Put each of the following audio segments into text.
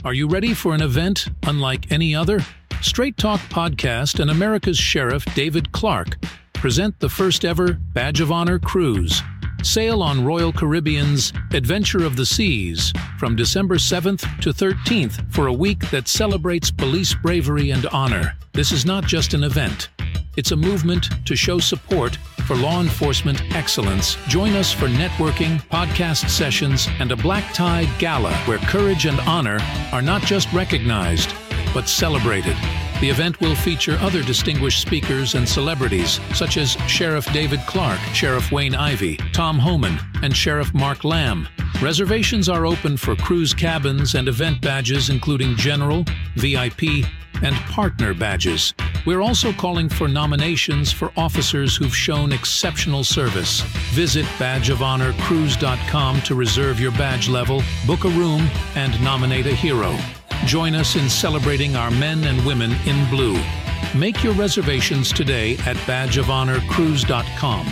Are you ready for an event unlike any other? Straight Talk Podcast and America's Sheriff David Clarke present the first ever Badge of Honor cruise. Sail on Royal Caribbean's Adventure of the Seas from December 7th to 13th for a week that celebrates police bravery and honor. This is not just an event. It's a movement to show support for law enforcement excellence. Join us for networking, podcast sessions, and a black tie gala where courage and honor are not just recognized, but celebrated. The event will feature other distinguished speakers and celebrities, such as Sheriff David Clarke, Sheriff Wayne Ivey, Tom Homan, and Sheriff Mark Lamb. Reservations are open for cruise cabins and event badges, including General, VIP, and Partner badges. We're also calling for nominations for officers who've shown exceptional service. Visit badgeofhonorcruise.com to reserve your badge level, book a room, and nominate a hero. Join us in celebrating our men and women in blue. Make your reservations today at badgeofhonorcruise.com.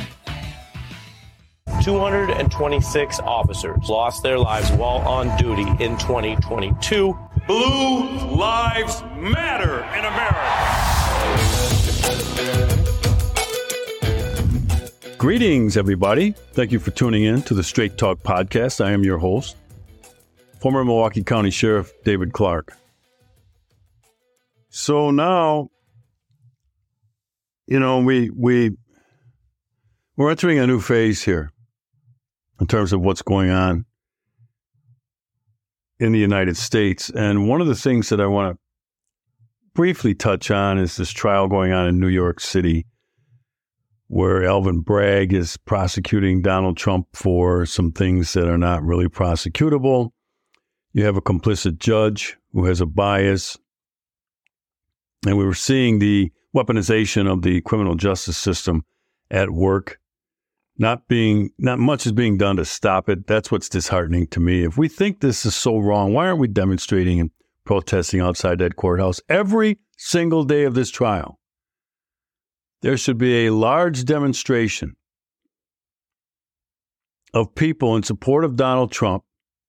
226 officers lost their lives while on duty in 2022. Blue lives matter in America. Greetings, everybody. Thank you for tuning in to the Straight Talk Podcast. I am your host, former Milwaukee County Sheriff David Clarke. So now, we're entering a new phase here in terms of what's going on in the United States. And one of the things that I want to briefly touch on is this trial going on in New York City, where Alvin Bragg is prosecuting Donald Trump for some things that are not really prosecutable. You have a complicit judge who has a bias. And we were seeing the weaponization of the criminal justice system at work. Not much is being done to stop it. That's what's disheartening to me. If we think this is so wrong, why aren't we demonstrating and protesting outside that courthouse every single day of this trial? There should be a large demonstration of people in support of Donald Trump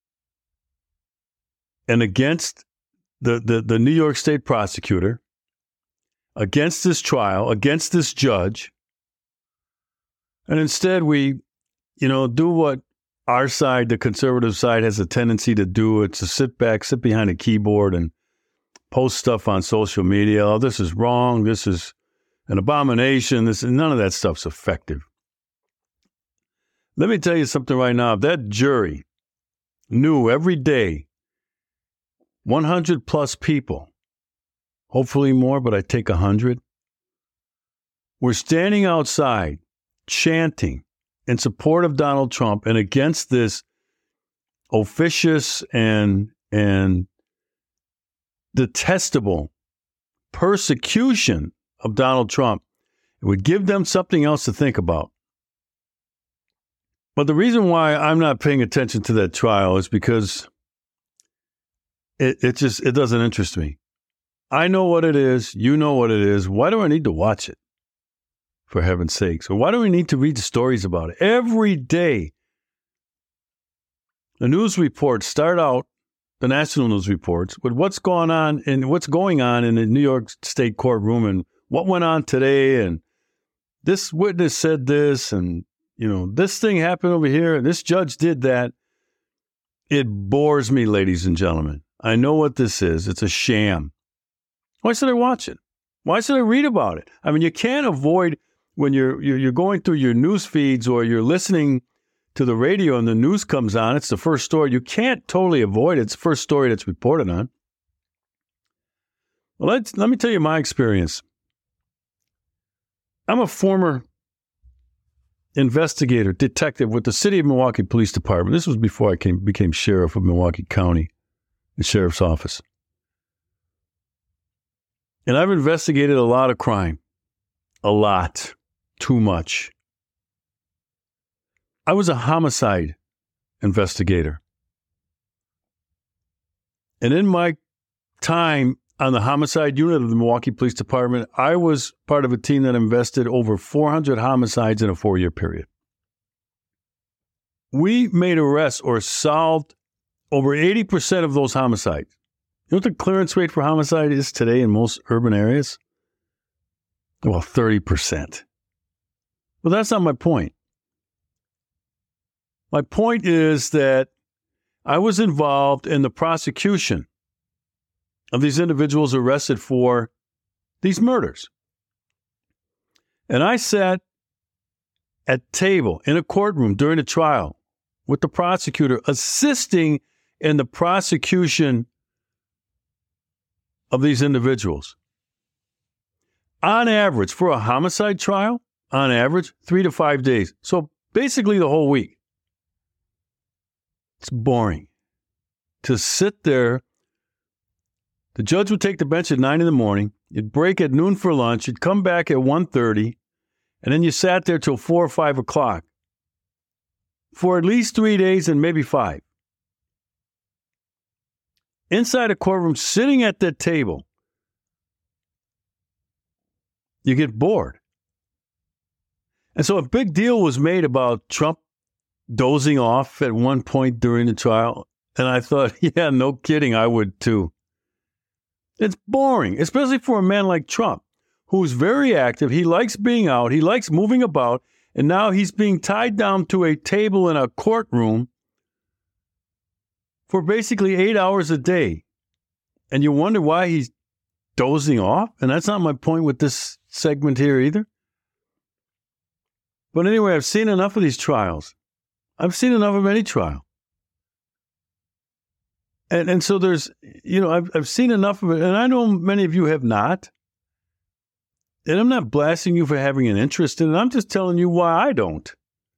and against the New York State prosecutor, against this trial, against this judge. And instead we, do what our side, the conservative side, has a tendency to do. It's to sit behind a keyboard and post stuff on social media. Oh, this is wrong. This is an abomination. None of that stuff's effective. Let me tell you something right now. If that jury knew every day 100 plus people, hopefully more, but I take 100, were standing outside chanting in support of Donald Trump and against this officious and detestable persecution of Donald Trump, it would give them something else to think about. But the reason why I'm not paying attention to that trial is because it doesn't interest me. I know what it is. You know what it is. Why do I need to watch it? For heaven's sakes. Or why do we need to read stories about it? Every day, the news reports start out, the national news reports, with what's going on in the New York State courtroom and what went on today. And this witness said this, and, this thing happened over here, and this judge did that. It bores me, ladies and gentlemen. I know what this is. It's a sham. Why should I watch it? Why should I read about it? I mean, you can't avoid when you're going through your news feeds or you're listening to the radio and the news comes on, it's the first story. You can't totally avoid it. It's the first story that's reported on. Well, let me tell you my experience. I'm a former investigator, detective with the City of Milwaukee Police Department. This was before I became sheriff of Milwaukee County, the sheriff's office. And I've investigated a lot of crime. A lot. Too much. I was a homicide investigator. And in my time on the homicide unit of the Milwaukee Police Department, I was part of a team that invested over 400 homicides in a 4-year period. We made arrests or solved over 80% of those homicides. You know what the clearance rate for homicide is today in most urban areas? Well, 30%. Well, that's not my point. My point is that I was involved in the prosecution of these individuals arrested for these murders. And I sat at table in a courtroom during a trial with the prosecutor, assisting in the prosecution of these individuals. On average, for a homicide trial, on average, 3 to 5 days. So basically the whole week. It's boring to sit there. The judge would take the bench at 9 in the morning. You'd break at noon for lunch. You'd come back at 1:30. And then you sat there till 4 or 5 o'clock for at least 3 days and maybe 5. Inside a courtroom, sitting at that table, you get bored. And so a big deal was made about Trump dozing off at one point during the trial. And I thought, yeah, no kidding, I would too. It's boring, especially for a man like Trump, who's very active. He likes being out. He likes moving about. And now he's being tied down to a table in a courtroom for basically 8 hours a day. And you wonder why he's dozing off. And that's not my point with this segment here either. But anyway, I've seen enough of these trials. I've seen enough of any trial. And so there's, I've seen enough of it. And I know many of you have not. And I'm not blasting you for having an interest in it. I'm just telling you why I don't.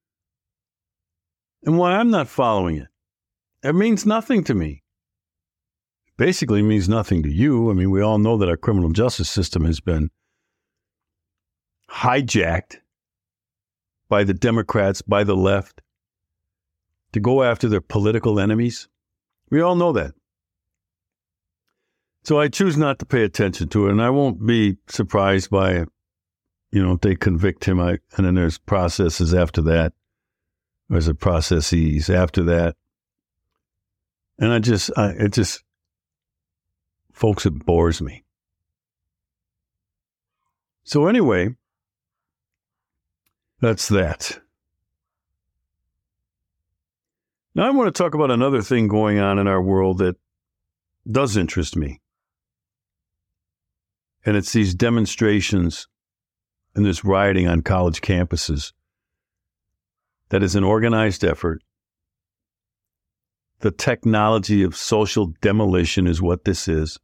And why I'm not following it. It means nothing to me. Basically means nothing to you. I mean, we all know that our criminal justice system has been hijacked by the Democrats, by the left, to go after their political enemies. We all know that. So I choose not to pay attention to it, and I won't be surprised by, if they convict him, and then there's processes after that. There's a processes after that. And folks, it bores me. So anyway, that's that. Now I want to talk about another thing going on in our world that does interest me. And it's these demonstrations and this rioting on college campuses that is an organized effort. The technology of social demolition is what this is.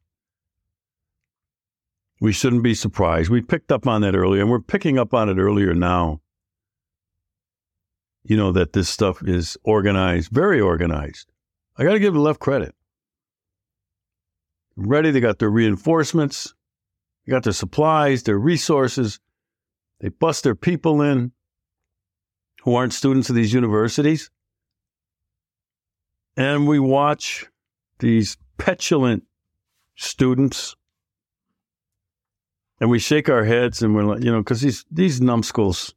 We shouldn't be surprised. We picked up on that earlier, and we're picking up on it earlier now. That this stuff is organized, very organized. I got to give the left credit. Ready, they got their reinforcements, they got their supplies, their resources. They bust their people in who aren't students of these universities. And we watch these petulant students, and we shake our heads, and we're like, because these numbskulls,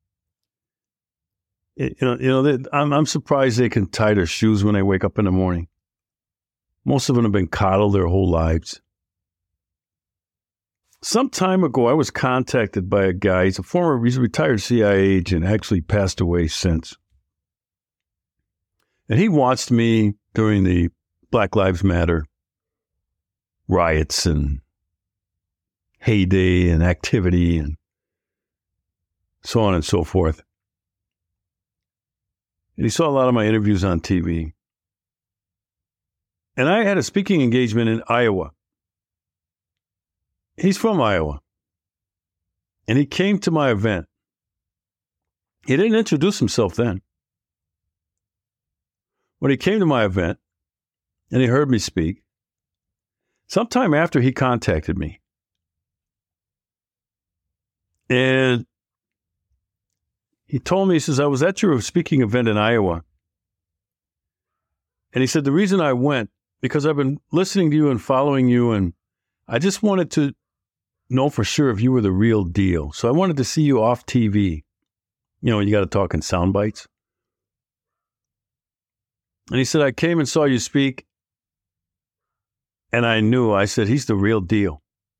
I'm surprised they can tie their shoes when they wake up in the morning. Most of them have been coddled their whole lives. Some time ago, I was contacted by a guy. He's a retired CIA agent, actually passed away since. And he watched me during the Black Lives Matter riots and heyday and activity and so on and so forth. And he saw a lot of my interviews on TV. And I had a speaking engagement in Iowa. He's from Iowa. And he came to my event. He didn't introduce himself then. When he came to my event and he heard me speak, sometime after he contacted me. And he told me, he says, I was at your speaking event in Iowa. And he said, the reason I went, because I've been listening to you and following you, and I just wanted to know for sure if you were the real deal. So I wanted to see you off TV. You got to talk in sound bites. And he said, I came and saw you speak, And I said, he's the real deal.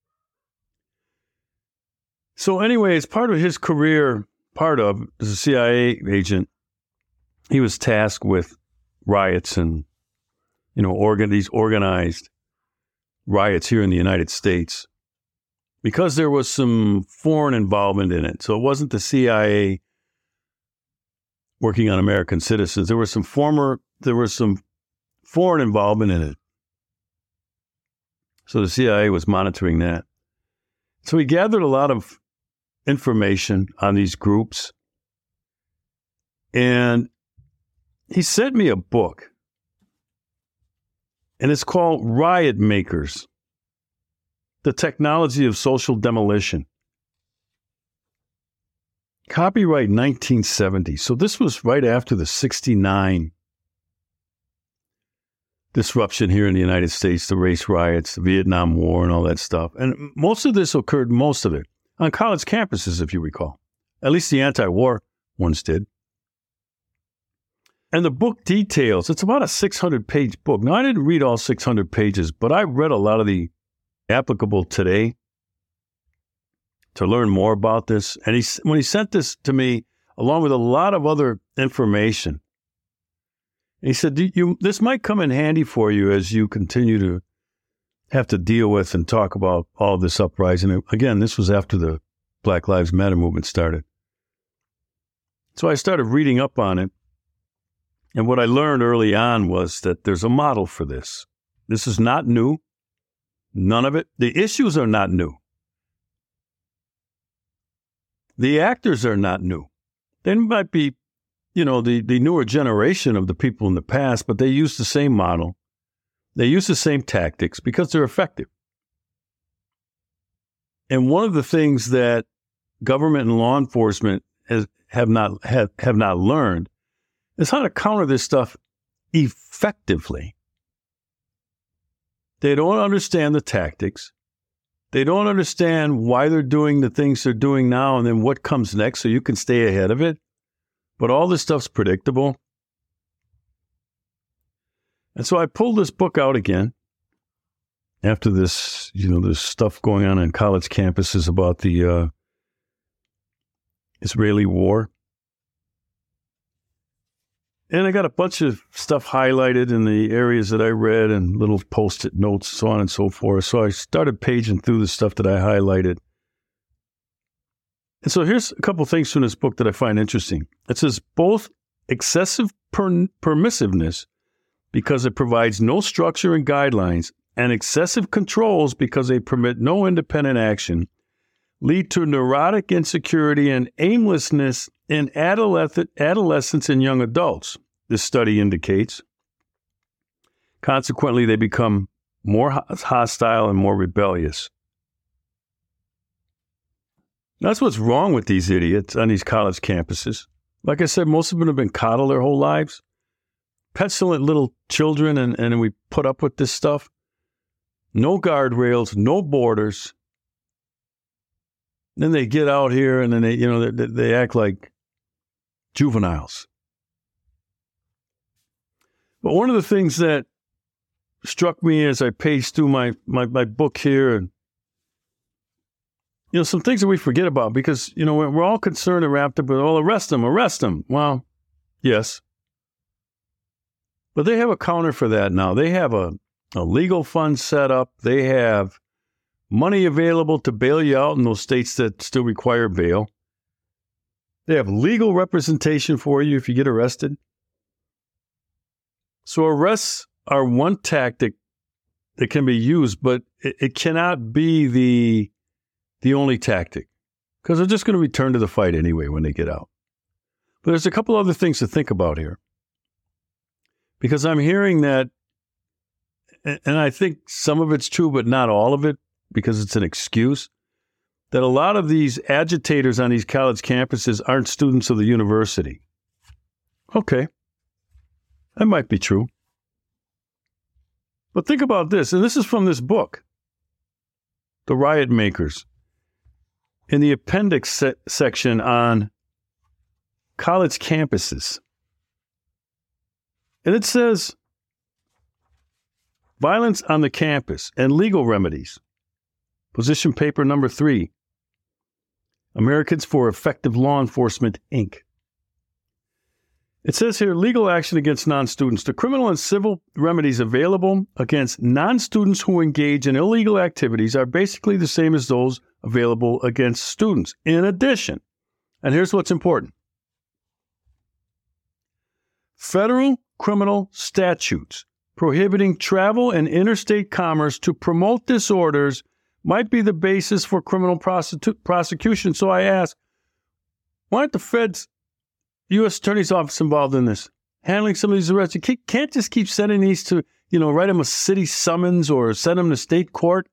So anyway, as part of his career, as a CIA agent, he was tasked with riots and, these organized riots here in the United States because there was some foreign involvement in it. So it wasn't the CIA working on American citizens. There was some foreign involvement in it. So the CIA was monitoring that. So he gathered a lot of information on these groups. And he sent me a book. And it's called Riot Makers: The Technology of Social Demolition. Copyright 1970. So this was right after the 1969 disruption here in the United States, the race riots, the Vietnam War, and all that stuff. And most of it on college campuses, if you recall. At least the anti-war ones did. And the book details, it's about a 600-page book. Now, I didn't read all 600 pages, but I read a lot of the applicable today to learn more about this. And when he sent this to me, along with a lot of other information, he said, this might come in handy for you as you continue to have to deal with and talk about all this uprising. Again, this was after the Black Lives Matter movement started. So I started reading up on it. And what I learned early on was that there's a model for this. This is not new. None of it. The issues are not new. The actors are not new. They might be, the newer generation of the people in the past, but they use the same model. They use the same tactics because they're effective. And one of the things that government and law enforcement have not learned is how to counter this stuff effectively. They don't understand the tactics. They don't understand why they're doing the things they're doing now and then what comes next so you can stay ahead of it. But all this stuff's predictable. And so I pulled this book out again after this, there's stuff going on college campuses about the Israeli war. And I got a bunch of stuff highlighted in the areas that I read and little Post-it notes, so on and so forth. So I started paging through the stuff that I highlighted. And so here's a couple things from this book that I find interesting. It says both excessive permissiveness because it provides no structure and guidelines, and excessive controls because they permit no independent action, lead to neurotic insecurity and aimlessness in adolescents and young adults, this study indicates. Consequently, they become more hostile and more rebellious. That's what's wrong with these idiots on these college campuses. Like I said, most of them have been coddled their whole lives. Petulant little children, and we put up with this stuff. No guardrails, no borders. Then they get out here and then they act like juveniles. But one of the things that struck me as I paged through my book here, and some things that we forget about because, we're all concerned and wrapped up with, arrest them. Well, yes. But they have a counter for that now. They have a legal fund set up. They have money available to bail you out in those states that still require bail. They have legal representation for you if you get arrested. So arrests are one tactic that can be used, but it cannot be the only tactic because they're just going to return to the fight anyway when they get out. But there's a couple other things to think about here because I'm hearing that, and I think some of it's true, but not all of it because it's an excuse, that a lot of these agitators on these college campuses aren't students of the university. Okay, that might be true. But think about this, and this is from this book, The Riot Makers. In the appendix section on college campuses. And it says, Violence on the Campus and Legal Remedies. Position paper number 3. Americans for Effective Law Enforcement, Inc. It says here, legal action against non-students. The criminal and civil remedies available against non-students who engage in illegal activities are basically the same as those available against students. In addition, and here's what's important, federal criminal statutes prohibiting travel and interstate commerce to promote disorders might be the basis for criminal prosecution. So I ask, why aren't the feds, U.S. Attorney's Office involved in this, handling some of these arrests? You can't just keep sending these to, write them a city summons or send them to state court.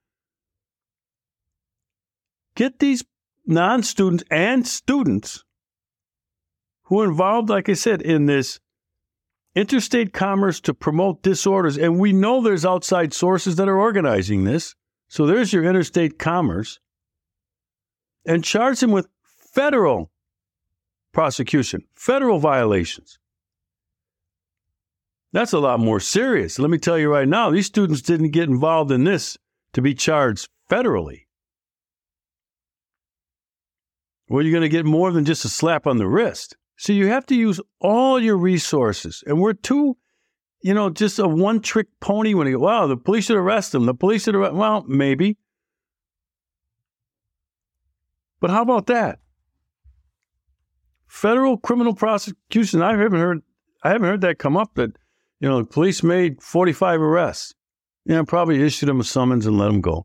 Get these non-students and students who are involved, like I said, in this interstate commerce to promote disorders. And we know there's outside sources that are organizing this. So there's your interstate commerce. And charge them with federal prosecution, federal violations. That's a lot more serious. Let me tell you right now, these students didn't get involved in this to be charged federally. Well, you're going to get more than just a slap on the wrist. So you have to use all your resources. And we're too, just a one-trick pony when you go, wow, the police should arrest them. The police should arrest. Well, maybe. But how about that? Federal criminal prosecution. I haven't heard that come up that, the police made 45 arrests. Probably issued them a summons and let them go.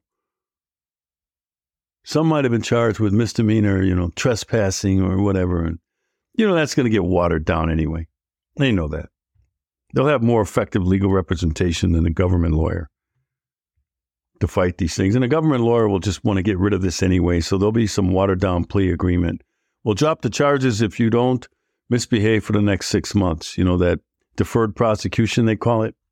Some might have been charged with misdemeanor, trespassing or whatever. And, that's going to get watered down anyway. They know that. They'll have more effective legal representation than a government lawyer to fight these things. And a government lawyer will just want to get rid of this anyway. So there'll be some watered down plea agreement. We'll drop the charges if you don't misbehave for the next 6 months. That deferred prosecution, they call it.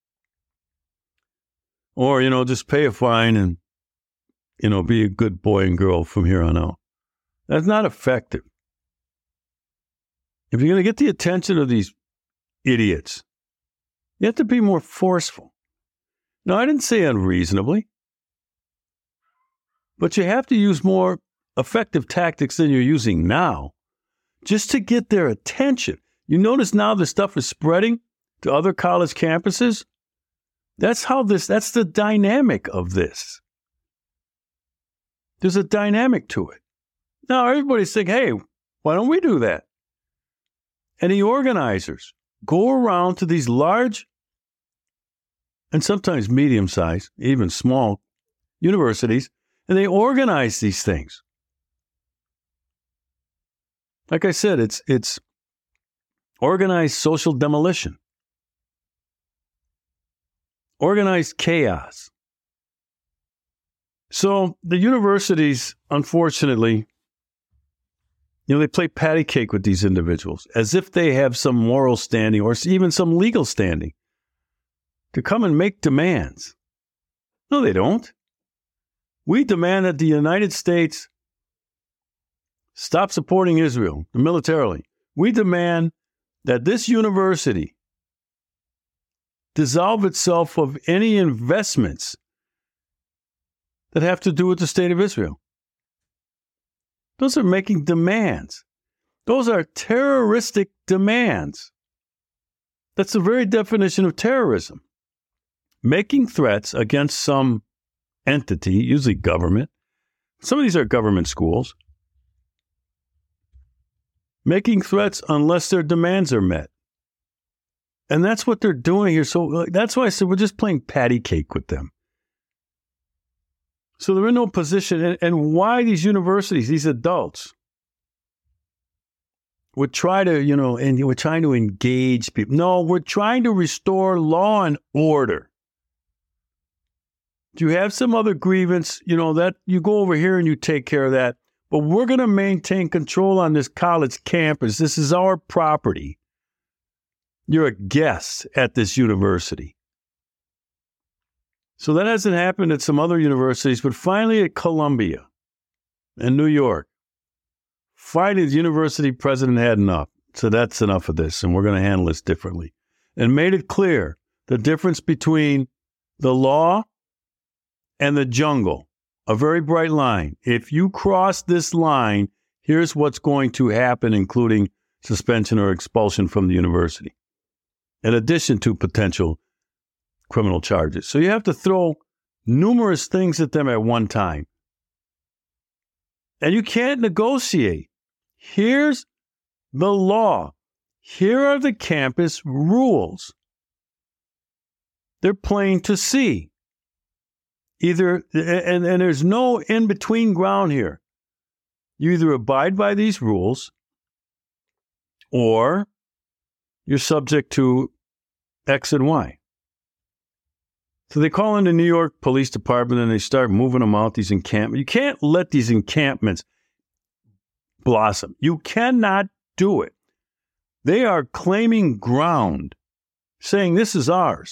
Or, just pay a fine and, be a good boy and girl from here on out. That's not effective. If you're going to get the attention of these idiots, you have to be more forceful. Now, I didn't say unreasonably, but you have to use more effective tactics than you're using now just to get their attention. You notice now this stuff is spreading to other college campuses? That's the dynamic of this. There's a dynamic to it. Now, everybody's thinking, hey, why don't we do that? And the organizers go around to these large and sometimes medium-sized, even small universities, and they organize these things. Like I said, it's organized social demolition, organized chaos. So the universities, unfortunately, they play patty cake with these individuals as if they have some moral standing or even some legal standing to come and make demands. No, they don't. We demand that the United States stop supporting Israel militarily. We demand that this university dissolve itself of any investments that have to do with the state of Israel. Those are making demands. Those are terroristic demands. That's the very definition of terrorism. Making threats against some entity, usually government. Some of these are government schools. Making threats unless their demands are met. And that's what they're doing here. So that's why I said we're just playing patty cake with them. So they're in no position. And why these universities, these adults, would try to, and we're trying to engage people. No, we're trying to restore law and order. Do you have some other grievance, that you go over here and you take care of that? But we're going to maintain control on this college campus. This is our property. You're a guest at this university. So that hasn't happened at some other universities, but finally at Columbia and New York, finally the university president had enough. So that's enough of this, and we're going to handle this differently. And made it clear the difference between the law and the jungle. A very bright line. If you cross this line, here's what's going to happen, including suspension or expulsion from the university, in addition to potential criminal charges. So you have to throw numerous things at them at one time. And you can't negotiate. Here's the law. Here are the campus rules. They're plain to see. Either, and there's no in-between ground here. You either abide by these rules or you're subject to X and Y. So they call in the New York Police Department and they start moving them out, these encampments. You can't let these encampments blossom. You cannot do it. They are claiming ground, saying this is ours.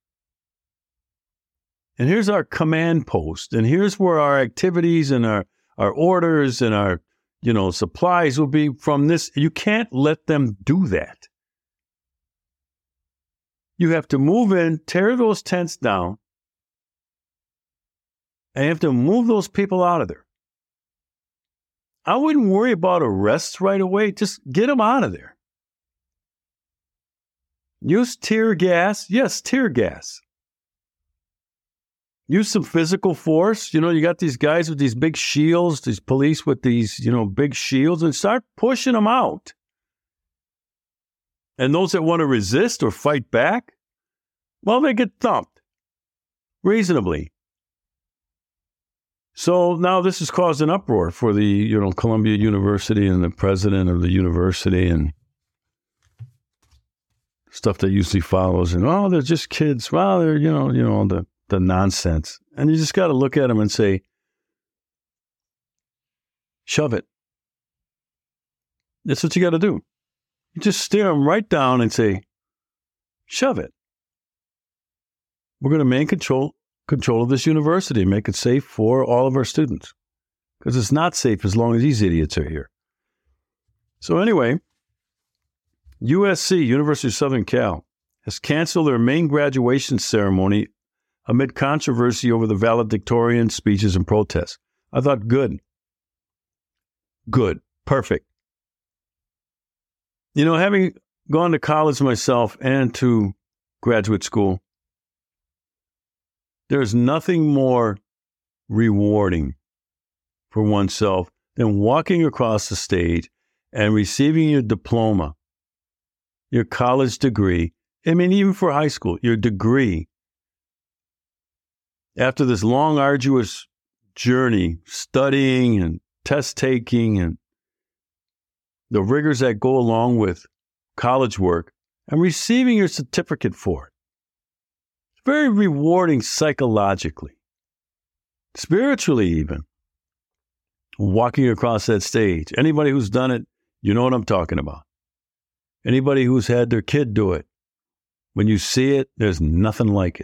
And here's our command post, and here's where our activities and our orders and our, supplies will be from this. You can't let them do that. You have to move in, tear those tents down, and you have to move those people out of there. I wouldn't worry about arrests right away. Just get them out of there. Use tear gas. Yes, tear gas. Use some physical force. You got these guys with these big shields, these police with these, big shields, and start pushing them out. And those that want to resist or fight back, well, they get thumped reasonably. So now this has caused an uproar for the, Columbia University and the president of the university and stuff that usually follows. And, they're just kids. Well, they're, the nonsense. And you just got to look at them and say, shove it. That's what you got to do. You just stare them right down and say, shove it. We're going to maintain control of this university, make it safe for all of our students. Because it's not safe as long as these idiots are here. So anyway, USC, University of Southern Cal, has canceled their main graduation ceremony amid controversy over the valedictorian speeches and protests. I thought, good. Perfect. Having gone to college myself and to graduate school, there's nothing more rewarding for oneself than walking across the stage and receiving your diploma, your college degree. Even for high school, your degree. After this long, arduous journey, studying and test taking and the rigors that go along with college work, and receiving your certificate for it. It's very rewarding psychologically, spiritually even, walking across that stage. Anybody who's done it, you know what I'm talking about. Anybody who's had their kid do it, when you see it, there's nothing like it.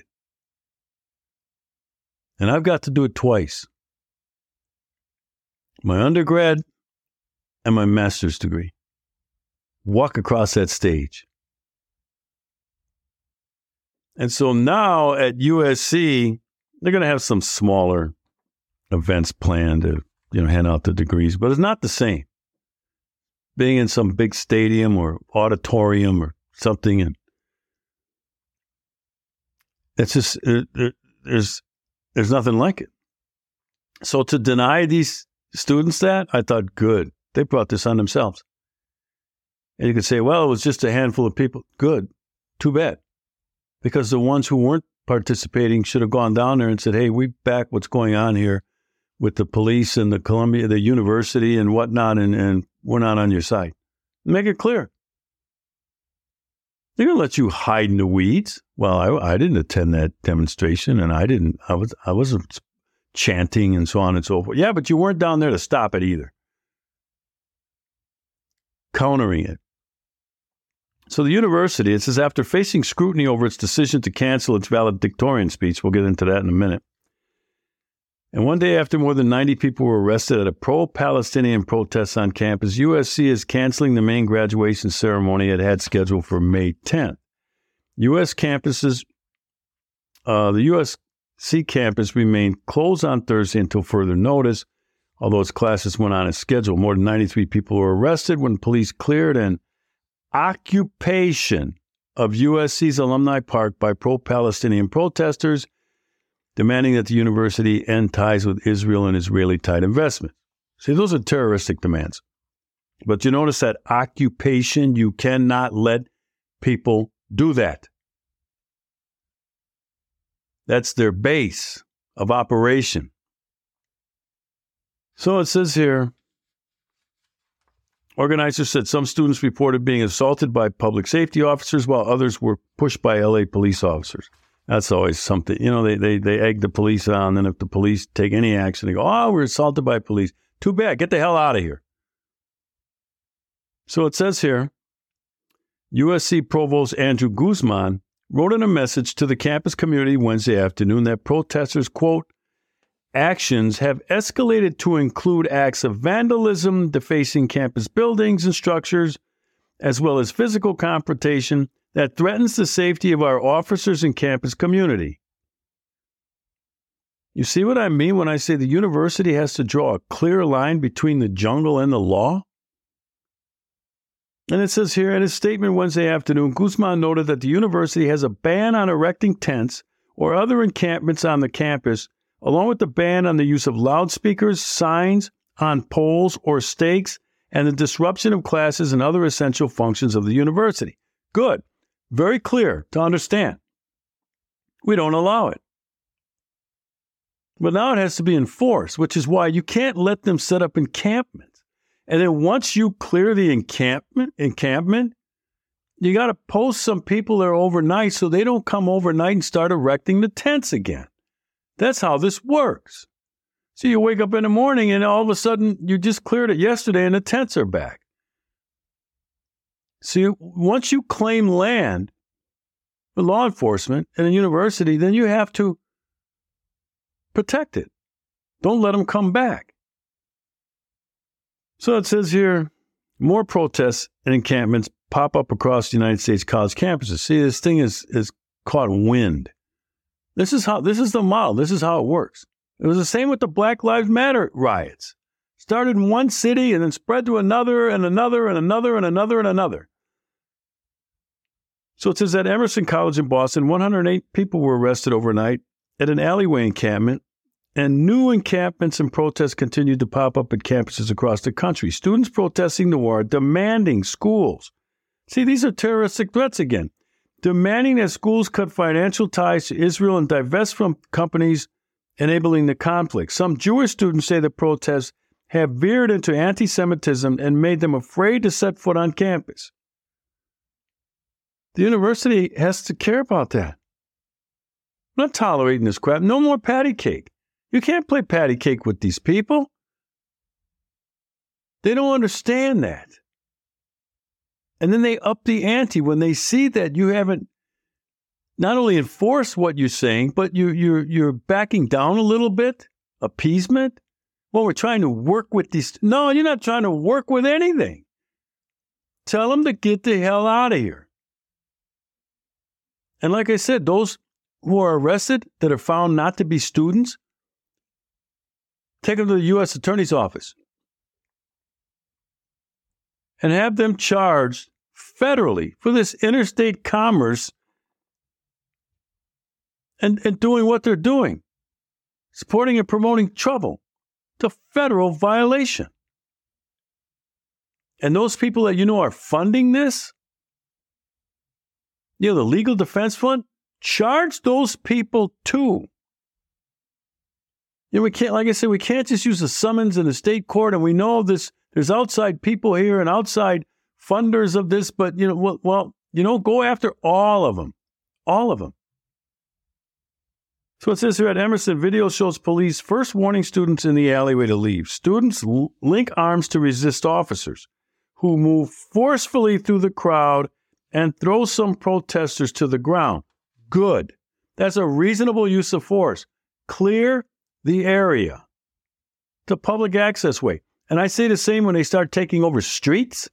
And I've got to do it twice. My undergrad and my master's degree. Walk across that stage. And so now at USC, they're going to have some smaller events planned to, hand out the degrees, but it's not the same. Being in some big stadium or auditorium or something, and it's just, there's nothing like it. So to deny these students that, I thought, good. They brought this on themselves. And you could say, well, it was just a handful of people. Good. Too bad. Because the ones who weren't participating should have gone down there and said, hey, we back what's going on here with the police and the university and whatnot, and we're not on your side. Make it clear. They're going to let you hide in the weeds. Well, I didn't attend that demonstration, and I wasn't chanting and so on and so forth. Yeah, but you weren't down there to stop it either. Countering it. So the university, it says, after facing scrutiny over its decision to cancel its valedictorian speech, we'll get into that in a minute. And one day after more than 90 people were arrested at a pro-Palestinian protest on campus, USC is canceling the main graduation ceremony it had scheduled for May 10th. U.S. campuses the USC campus remained closed on Thursday until further notice, although its classes went on as scheduled. More than 93 people were arrested when police cleared an occupation of USC's Alumni Park by pro-Palestinian protesters, demanding that the university end ties with Israel and Israeli-tied investments. See, those are terroristic demands. But you notice that occupation, you cannot let people do that. That's their base of operation. So it says here, organizers said some students reported being assaulted by public safety officers while others were pushed by LA police officers. That's always something. You know, they egg the police on, and if the police take any action, they go, oh, we're assaulted by police. Too bad. Get the hell out of here. So it says here, USC Provost Andrew Guzman wrote in a message to the campus community Wednesday afternoon that protesters, quote, actions have escalated to include acts of vandalism, defacing campus buildings and structures, as well as physical confrontation that threatens the safety of our officers and campus community. You see what I mean when I say the university has to draw a clear line between the jungle and the law? And it says here in his statement Wednesday afternoon, Guzman noted that the university has a ban on erecting tents or other encampments on the campus, along with the ban on the use of loudspeakers, signs on poles or stakes, and the disruption of classes and other essential functions of the university. Good. Very clear to understand. We don't allow it. But now it has to be enforced, which is why you can't let them set up encampments. And then once you clear the encampment, you got to post some people there overnight so they don't come overnight and start erecting the tents again. That's how this works. So you wake up in the morning and all of a sudden you just cleared it yesterday and the tents are back. So once you claim land for law enforcement and a university, then you have to protect it. Don't let them come back. So it says here, more protests and encampments pop up across the United States college campuses. See, this thing is caught wind. This is the model. This is how it works. It was the same with the Black Lives Matter riots. Started in one city and then spread to another and another and another and another and another. So it says at Emerson College in Boston, 108 people were arrested overnight at an alleyway encampment, and new encampments and protests continued to pop up at campuses across the country. Students protesting the war, demanding schools. See, these are terroristic threats again. Demanding that schools cut financial ties to Israel and divest from companies enabling the conflict. Some Jewish students say the protests have veered into anti-Semitism and made them afraid to set foot on campus. The university has to care about that. I'm not tolerating this crap. No more patty cake. You can't play patty cake with these people. They don't understand that. And then they up the ante when they see that you haven't not only enforced what you're saying, but you're backing down a little bit. Appeasement. Well, we're trying to work with these. No, you're not trying to work with anything. Tell them to get the hell out of here. And like I said, those who are arrested that are found not to be students, take them to the U.S. Attorney's Office and have them charged federally for this interstate commerce and doing what they're doing, supporting and promoting trouble. It's a federal violation. And those people that you know are funding this, the Legal Defense Fund, charge those people too. We can't, like I said, we can't just use a summons in a state court, and we know this. There's outside people here and outside funders of this, but go after all of them, So it says here at Emerson, video shows police first warning students in the alleyway to leave. Students link arms to resist officers, who move forcefully through the crowd and throw some protesters to the ground. Good. That's a reasonable use of force. Clear the area. It's a public access way. And I say the same when they start taking over streets.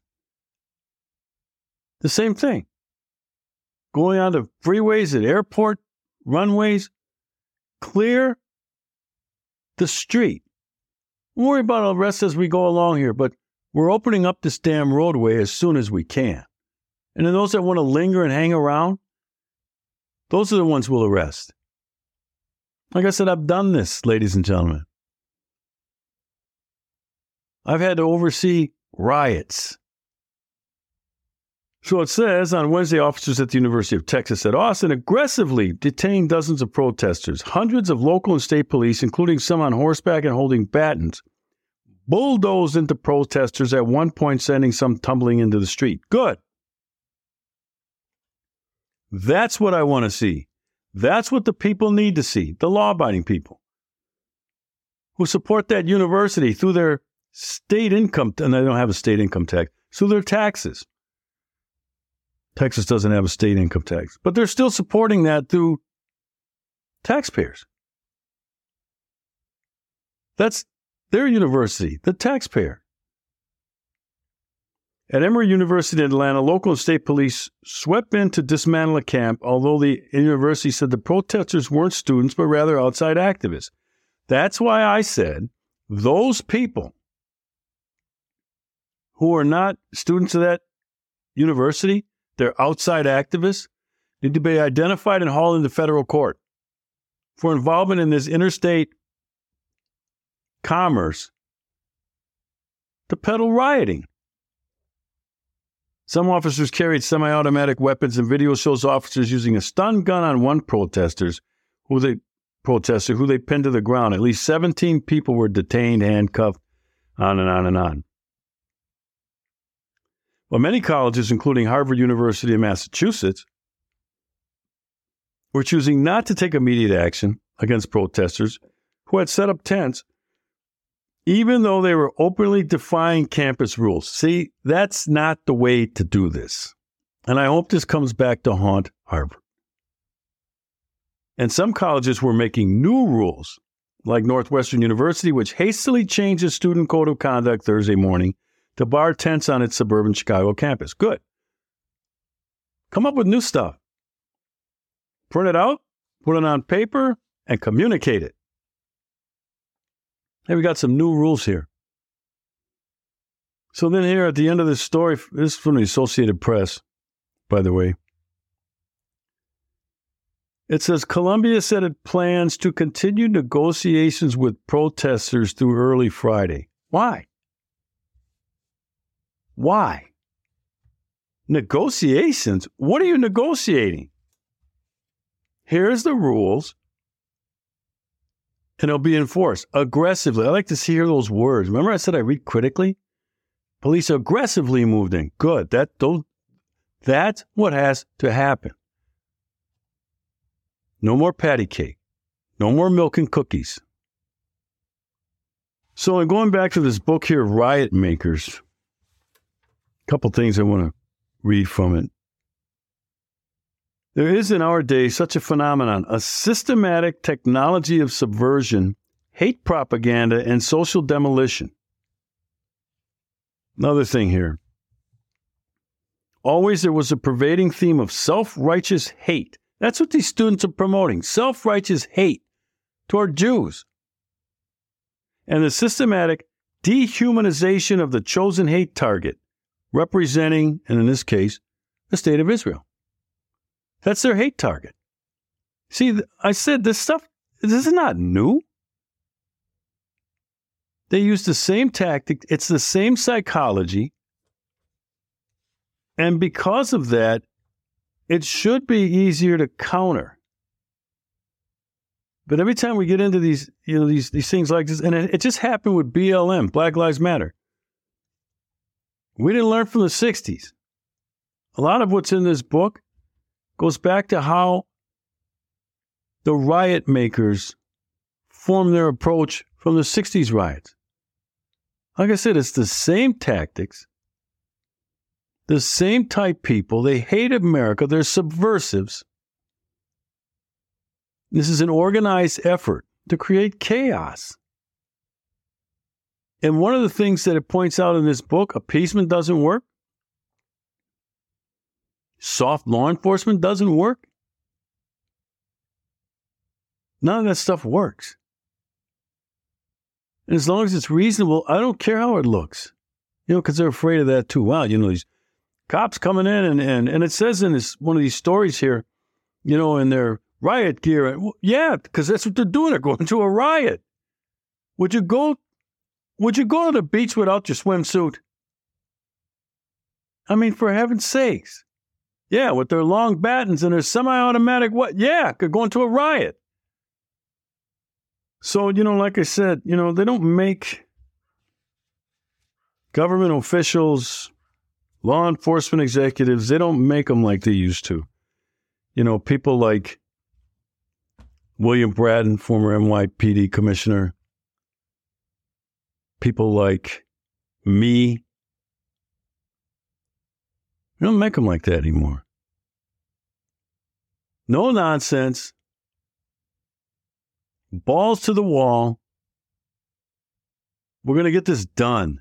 The same thing. Going on to freeways at airport runways, clear the street. Don't worry about all the rest as we go along here, but we're opening up this damn roadway as soon as we can. And then those that want to linger and hang around, those are the ones we'll arrest. Like I said, I've done this, ladies and gentlemen. I've had to oversee riots. So it says, on Wednesday, officers at the University of Texas at Austin aggressively detained dozens of protesters. Hundreds of local and state police, including some on horseback and holding batons, bulldozed into protesters, at one point sending some tumbling into the street. Good. That's what I want to see. That's what the people need to see, the law-abiding people who support that university through their state income, and they don't have a state income tax, through their taxes. Texas doesn't have a state income tax, but they're still supporting that through taxpayers. That's their university, the taxpayer. At Emory University in Atlanta, local and state police swept in to dismantle a camp, although the university said the protesters weren't students, but rather outside activists. That's why I said those people who are not students of that university, they're outside activists, need to be identified and hauled into federal court for involvement in this interstate commerce to peddle rioting. Some officers carried semi-automatic weapons, and video shows officers using a stun gun on one protester who they pinned to the ground. At least 17 people were detained, handcuffed, on and on and on. Well, many colleges, including Harvard University in Massachusetts, were choosing not to take immediate action against protesters who had set up tents, even though they were openly defying campus rules. See, that's not the way to do this. And I hope this comes back to haunt Harvard. And some colleges were making new rules, like Northwestern University, which hastily changed its student code of conduct Thursday morning to bar tents on its suburban Chicago campus. Good. Come up with new stuff. Print it out, put it on paper, and communicate it. Hey, we got some new rules here. So then here at the end of this story, this is from the Associated Press, by the way. It says, Columbia said it plans to continue negotiations with protesters through early Friday. Why? Why? Negotiations? What are you negotiating? Here's the rules, and it'll be enforced aggressively. I like to hear those words. Remember I said I read critically? Police aggressively moved in. Good. That's what has to happen. No more patty cake. No more milk and cookies. So I'm going back to this book here, Riot Makers. A couple things I want to read from it. There is in our day such a phenomenon, a systematic technology of subversion, hate propaganda, and social demolition. Another thing here. Always there was a pervading theme of self-righteous hate. That's what these students are promoting, self-righteous hate toward Jews. And the systematic dehumanization of the chosen hate target, representing, and in this case, the state of Israel. That's their hate target. See, I said this is not new. They use the same tactic. It's the same psychology. And because of that, it should be easier to counter. But every time we get into these things like this, and it just happened with BLM, Black Lives Matter. We didn't learn from the 60s. A lot of what's in this book goes back to how the riot makers formed their approach from the 60s riots. Like I said, it's the same tactics, the same type people. They hate America. They're subversives. This is an organized effort to create chaos. And one of the things that it points out in this book, appeasement doesn't work. Soft law enforcement doesn't work. None of that stuff works. And as long as it's reasonable, I don't care how it looks. Because they're afraid of that too. Wow, these cops coming in and it says in one of these stories here, in their riot gear. Yeah, because that's what they're doing. They're going to a riot. Would you go to the beach without your swimsuit? I mean, for heaven's sakes. Yeah, with their long batons and their semi-automatic what? Yeah, they're going to a riot. So, like I said, they don't make government officials, law enforcement executives, they don't make them like they used to. People like William Bratton, former NYPD commissioner, people like me. You don't make them like that anymore. No nonsense. Balls to the wall. We're going to get this done.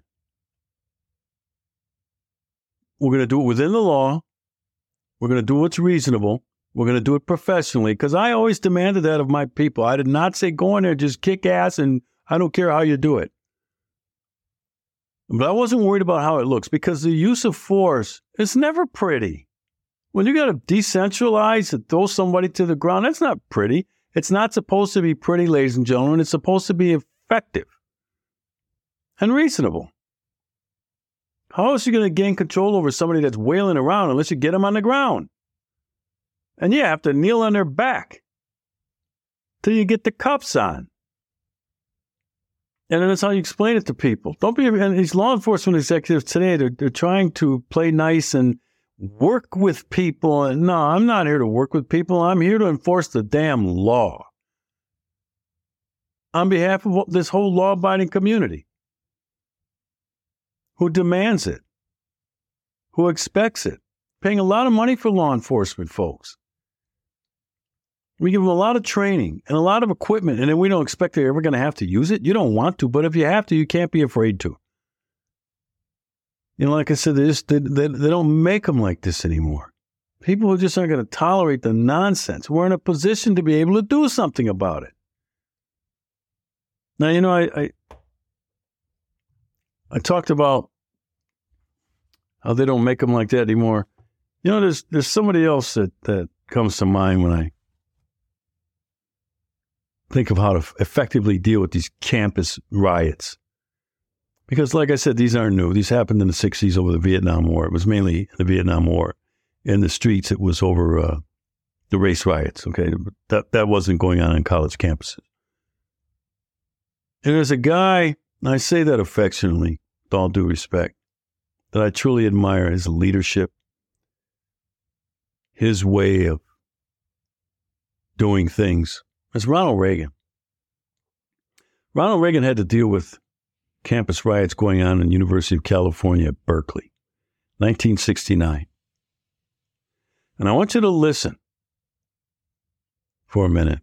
We're going to do it within the law. We're going to do what's reasonable. We're going to do it professionally, because I always demanded that of my people. I did not say go in there, just kick ass, and I don't care how you do it. But I wasn't worried about how it looks, because the use of force is never pretty. When you got to decentralize and throw somebody to the ground, that's not pretty. It's not supposed to be pretty, ladies and gentlemen. It's supposed to be effective and reasonable. How else are you going to gain control over somebody that's wailing around unless you get them on the ground? And you have to kneel on their back till you get the cuffs on. And then that's how you explain it to people. And these law enforcement executives today, they're trying to play nice and work with people. And no, I'm not here to work with people. I'm here to enforce the damn law on behalf of this whole law-abiding community who demands it, who expects it, paying a lot of money for law enforcement folks. We give them a lot of training and a lot of equipment, and then we don't expect they're ever going to have to use it. You don't want to, but if you have to, you can't be afraid to. Like I said, they don't make them like this anymore. People who just aren't going to tolerate the nonsense. We're in a position to be able to do something about it. Now, I talked about how they don't make them like that anymore. There's somebody else that comes to mind when I think of how to effectively deal with these campus riots. Because like I said, these aren't new. These happened in the 60s over the Vietnam War. It was mainly the Vietnam War. In the streets, it was over the race riots, okay? That wasn't going on college campuses. And there's a guy, and I say that affectionately, with all due respect, that I truly admire his leadership, his way of doing things. It's Ronald Reagan. Ronald Reagan had to deal with campus riots going on in the University of California at Berkeley, 1969. And I want you to listen for a minute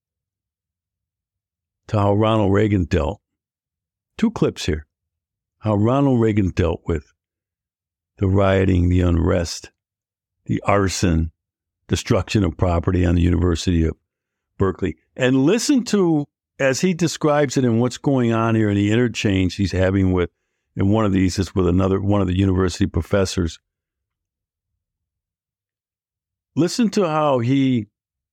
to how Ronald Reagan dealt. Two clips here. How Ronald Reagan dealt with the rioting, the unrest, the arson, destruction of property on the University of Berkeley. And listen to, as he describes it and what's going on here in the interchange he's having with, and one of these is with one of the university professors. Listen to how he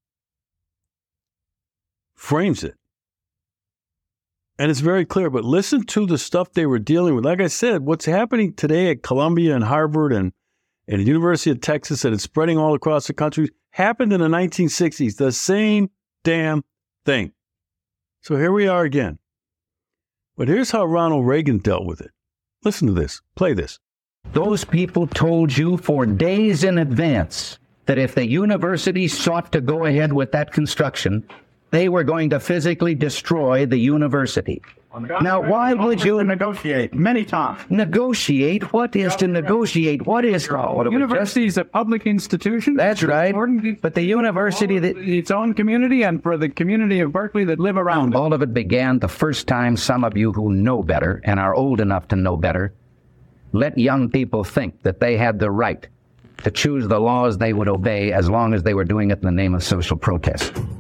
frames it. And it's very clear, but listen to the stuff they were dealing with. Like I said, what's happening today at Columbia and Harvard and the University of Texas, and it's spreading all across the country, happened in the 1960s. The same damn thing. So here we are again. But here's how Ronald Reagan dealt with it. Listen to this. Play this. Those people told you for days in advance that if the university sought to go ahead with that construction, they were going to physically destroy the university. Now, why would you negotiate many times? Negotiate? What is to negotiate? What is university is a public institution. That's right. But the university that its own community and for the community of Berkeley that live around it. All of it began the first time some of you who know better and are old enough to know better let young people think that they had the right to choose the laws they would obey as long as they were doing it in the name of social protest.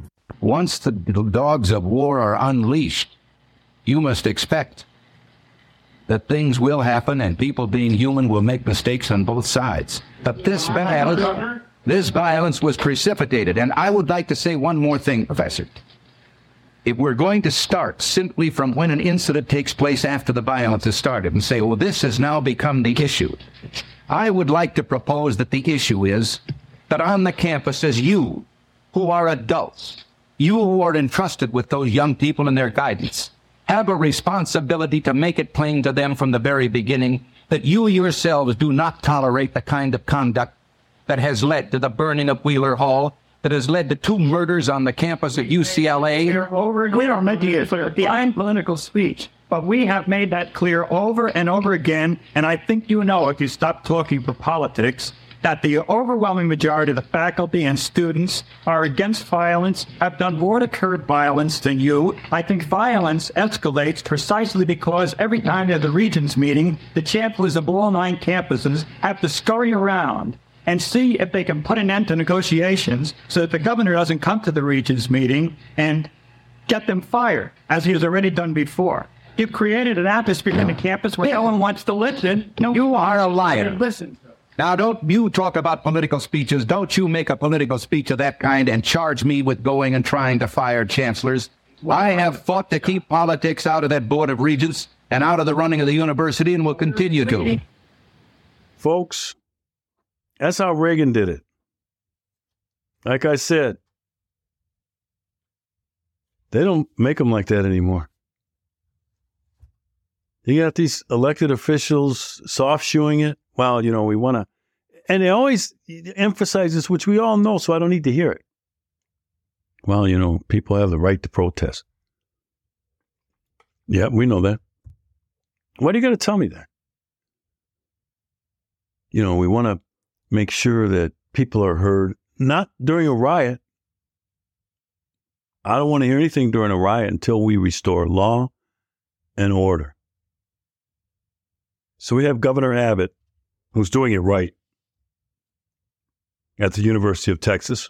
once the dogs of war are unleashed, you must expect that things will happen and people being human will make mistakes on both sides. But this violence was precipitated. And I would like to say one more thing, Professor. If we're going to start simply from when an incident takes place after the violence has started and say, well, this has now become the issue, I would like to propose that the issue is that on the campuses, you who are adults, you who are entrusted with those young people and their guidance, have a responsibility to make it plain to them from the very beginning that you yourselves do not tolerate the kind of conduct that has led to the burning of Wheeler Hall, that has led to 2 murders on the campus at UCLA. We don't make it clear behind political speech, but we have made that clear over and over again, and I think you know, if you stop talking for politics, that the overwhelming majority of the faculty and students are against violence, have done more to curb violence than you. I think violence escalates precisely because every time there's a Regents meeting, the chancellors of all 9 campuses have to scurry around and see if they can put an end to negotiations so that the governor doesn't come to the Regents meeting and get them fired, as he has already done before. You've created an atmosphere in the campus where no one wants to listen. No, you are a liar. Listen. Now, don't you talk about political speeches. Don't you make a political speech of that kind and charge me with going and trying to fire chancellors. I have fought to keep politics out of that Board of Regents and out of the running of the university and will continue to. Folks, that's how Reagan did it. Like I said, they don't make them like that anymore. You got these elected officials soft-shoeing it. Well, you know, we want to, and they always emphasize this, which we all know, so I don't need to hear it. Well, you know, people have the right to protest. Yeah, we know that. Why are you going to tell me that? You know, we want to make sure that people are heard, not during a riot. I don't want to hear anything during a riot until we restore law and order. So we have Governor Abbott, who's doing it right at the University of Texas.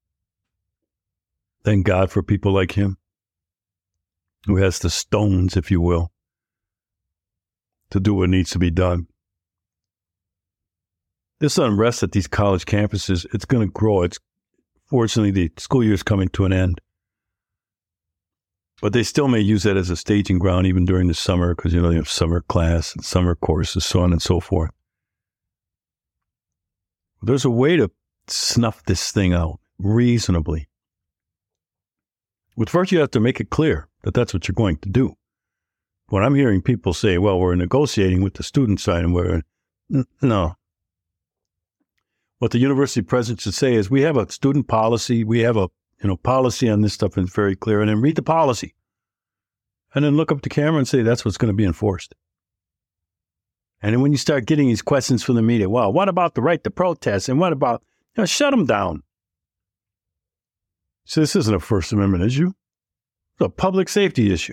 Thank God for people like him, who has the stones, if you will, to do what needs to be done. This unrest at these college campuses, it's going to grow. Fortunately, the school year is coming to an end. But they still may use that as a staging ground even during the summer because, you know, they have summer class and summer courses, so on and so forth. There's a way to snuff this thing out reasonably. With first, you have to make it clear that that's what you're going to do. When I'm hearing people say, well, we're negotiating with the student side and no. What the university president should say is we have a student policy. We have a policy on this stuff and it's very clear. And then read the policy. And then look up the camera and say that's what's going to be enforced. And then when you start getting these questions from the media, well, what about the right to protest? And what about, shut them down. So this isn't a First Amendment issue. It's a public safety issue.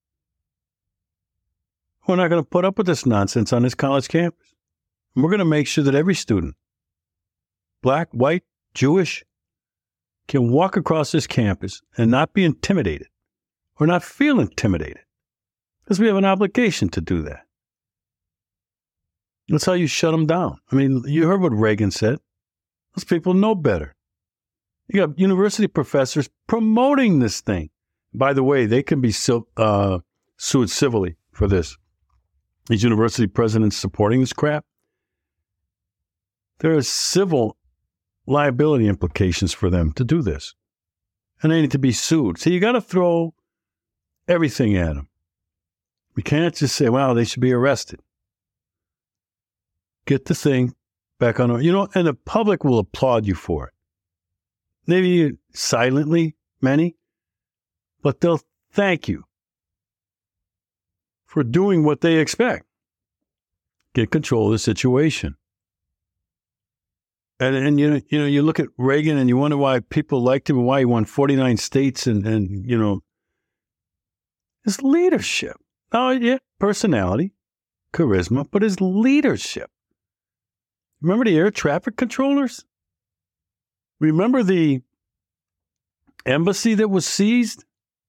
We're not going to put up with this nonsense on this college campus. And we're going to make sure that every student, black, white, Jewish, can walk across this campus and not be intimidated or not feel intimidated because we have an obligation to do that. That's how you shut them down. I mean, you heard what Reagan said. Those people know better. You got university professors promoting this thing. By the way, they can be sued civilly for this. These university presidents supporting this crap. There are civil liability implications for them to do this. And they need to be sued. So you got to throw everything at them. We can't just say, well, they should be arrested. Get the thing back on, and the public will applaud you for it. Maybe silently, many, but they'll thank you for doing what they expect. Get control of the situation. And you look at Reagan and you wonder why people liked him and why he won 49 states and his leadership. Oh, yeah, personality, charisma, but his leadership. Remember the air traffic controllers? Remember the embassy that was seized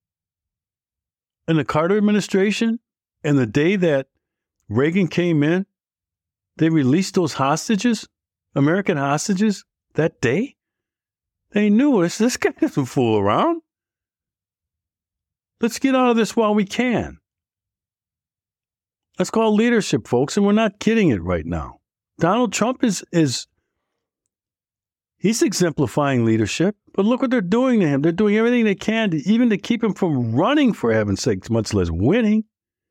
in the Carter administration, and the day that Reagan came in, they released those hostages, American hostages, that day? They knew this guy doesn't fool around. Let's get out of this while we can. That's called leadership, folks, and we're not kidding it right now. Donald Trump is he's exemplifying leadership, but look what they're doing to him. They're doing everything they can to keep him from running, for heaven's sake, much less winning.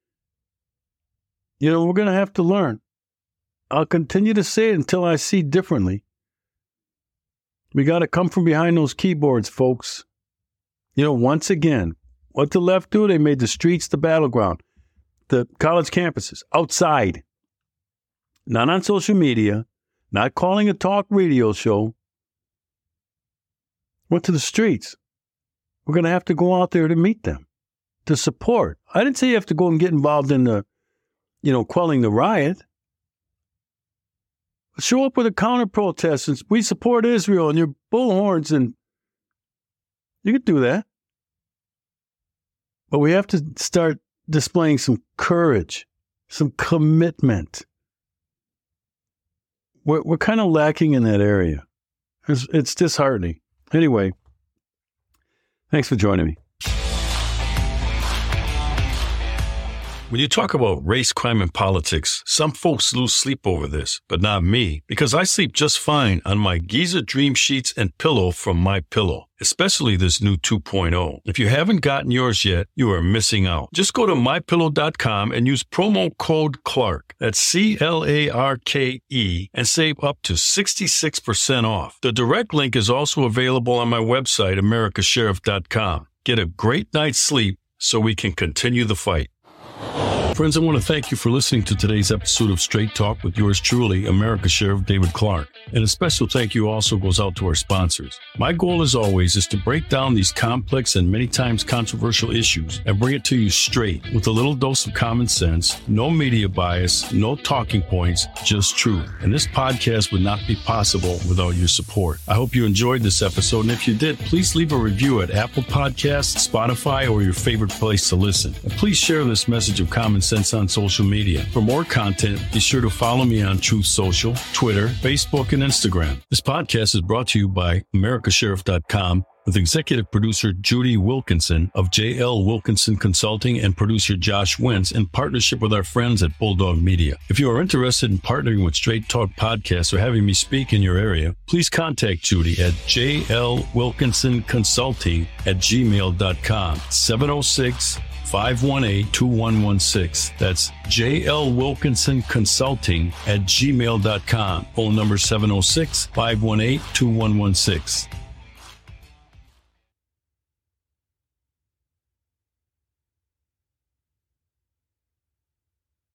You know, we're going to have to learn. I'll continue to say it until I see differently. We got to come from behind those keyboards, folks. You know, once again, what the left do? They made the streets the battleground. The college campuses, outside. Not on social media, not calling a talk radio show. Went to the streets. We're going to have to go out there to meet them, to support. I didn't say you have to go and get involved in the, quelling the riot. Show up with a counter protest and we support Israel and your bullhorns, and you could do that. But we have to start displaying some courage, some commitment. We're kind of lacking in that area. It's disheartening. Anyway, thanks for joining me. When you talk about race, crime, and politics, some folks lose sleep over this, but not me, because I sleep just fine on my Giza Dream Sheets and pillow from MyPillow, especially this new 2.0. If you haven't gotten yours yet, you are missing out. Just go to MyPillow.com and use promo code Clark, that's CLARKE, and save up to 66% off. The direct link is also available on my website, AmericaSheriff.com. Get a great night's sleep so we can continue the fight. Friends, I want to thank you for listening to today's episode of Straight Talk with yours truly, America Sheriff David Clark. And a special thank you also goes out to our sponsors. My goal, as always, is to break down these complex and many times controversial issues and bring it to you straight with a little dose of common sense, no media bias, no talking points, just truth. And this podcast would not be possible without your support. I hope you enjoyed this episode, and if you did, please leave a review at Apple Podcasts, Spotify, or your favorite place to listen. And please share this message of common sense on social media. For more content, be sure to follow me on Truth Social, Twitter, Facebook, and Instagram. This podcast is brought to you by AmericaSheriff.com with executive producer Judy Wilkinson of JL Wilkinson Consulting and producer Josh Wentz in partnership with our friends at Bulldog Media. If you are interested in partnering with Straight Talk Podcasts or having me speak in your area, please contact Judy at jlwilkinsonconsulting@gmail.com, 706-518-2116. That's JL Wilkinson Consulting @gmail.com. Phone number 706-518-2116.